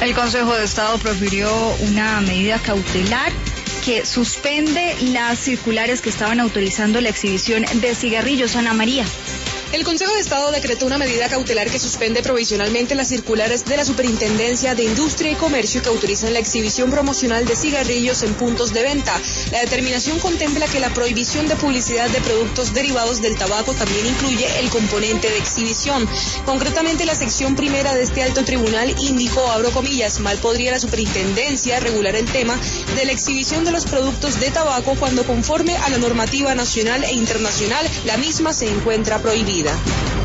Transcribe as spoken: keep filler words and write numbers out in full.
El Consejo de Estado profirió una medida cautelar que suspende las circulares que estaban autorizando la exhibición de cigarrillos. Ana María. El Consejo de Estado decretó una medida cautelar que suspende provisionalmente las circulares de la Superintendencia de Industria y Comercio que autorizan la exhibición promocional de cigarrillos en puntos de venta. La determinación contempla que la prohibición de publicidad de productos derivados del tabaco también incluye el componente de exhibición. Concretamente, la sección primera de este alto tribunal indicó, abro comillas, mal podría la Superintendencia regular el tema de la exhibición de los productos de tabaco cuando, conforme a la normativa nacional e internacional, la misma se encuentra prohibida.